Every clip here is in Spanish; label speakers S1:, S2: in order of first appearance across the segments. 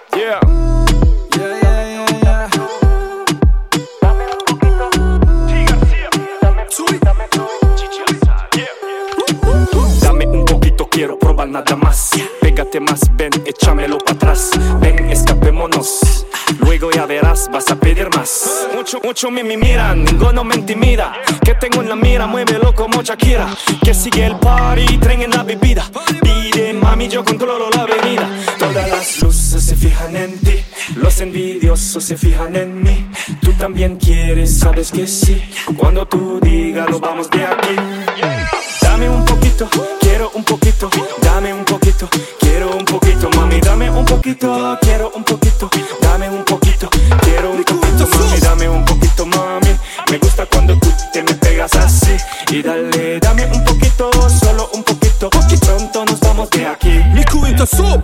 S1: Yeah. Dame un poquito, quiero probar nada más. Pégate más, ven, échamelo para atrás. Ven, escapémonos. Luego ya verás, vas a pedir más. Mucho me miran, ninguno me intimida. Que tengo en la mira, muévelo como Shakira. Que sigue el party, tren en la bebida. Pide, mami, yo controlo la avenida. Todas las luces se fijan en ti. Los envidiosos se fijan en mí. Tú también quieres, sabes que sí. Cuando tú digas, nos vamos de aquí. Dame un poquito, quiero un poquito. Dame un poquito, quiero un poquito. Mami, dame un poquito, quiero un poquito. Dame un poquito, quiero un poquito. Mami, dame un poquito, mami. Me gusta cuando tú te me pegas así. Y dale, dame un poquito, solo un poquito. Y pronto nos vamos de aquí.
S2: Miku inte så.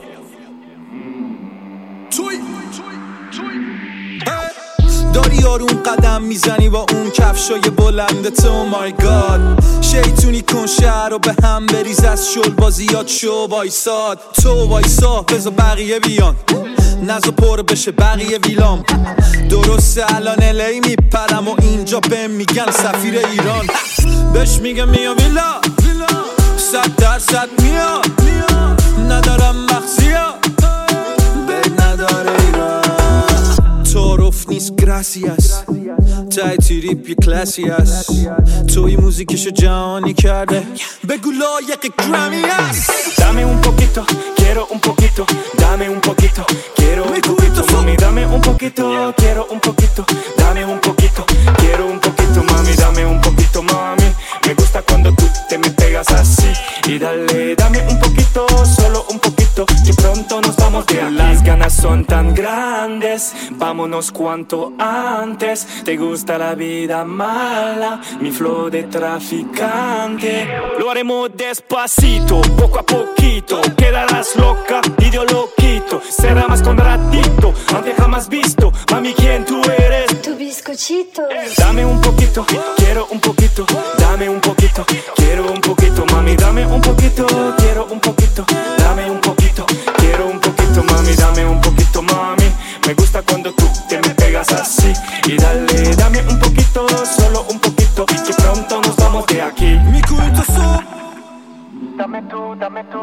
S2: داری آروم قدم میزنی با اون کفشای بلندت. Oh my god شیطونی کن شهر رو به هم بریز. از شل بازیات شو وایساد. تو وایسا بذار بقیه بیان. نزا پر بشه بقیه ویلام. درسته الان الی میپرم و اینجا بهم میگن سفیر ایران. بهش میگم میا ویلا 100% میا. ندارم مخزیا بگ نداره ایران. تعارف نیست gracias تای تریپ یه کلاسی هست. توی موزیکشو جهانی کرده. بگو لایق گرامی هست.
S1: Dame un poquito, quiero un poquito. Dame un poquito, quiero un poquito. Mami, dame un poquito, quiero un poquito. Dame un poquito, quiero un poquito. Mami, dame un poquito, mami. Me gusta cuando tú te me pegas así. Y dale, dame un poquito, solo un poquito. Que pronto nos vamos de aquí. Las ganas son tan grandes. Vámonos cuanto antes. Te gusta la vida mala, mi flow de traficante. Lo haremos despacito, poco a poquito. Quedarás loca y yo lo quito. Será más con ratito, aunque jamás visto. Mami, ¿quién tú eres?
S3: Tu bizcochito.
S1: Dame un poquito, quiero un poquito. Dame un poquito, quiero un poquito. Mami, dame un poquito, quiero un poquito. Dame un poquito, quiero un poquito. Mami, dame un poquito, mami. Me gusta cuando tú te me pegas así. Y dale, dame un poquito, solo un poquito. Que pronto nos vamos de aquí.
S2: Miku inte så.
S1: Dame tú, dame tú.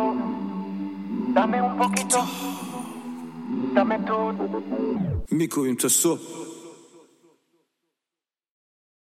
S1: Dame un poquito. Dame tú.
S2: Miku inte så.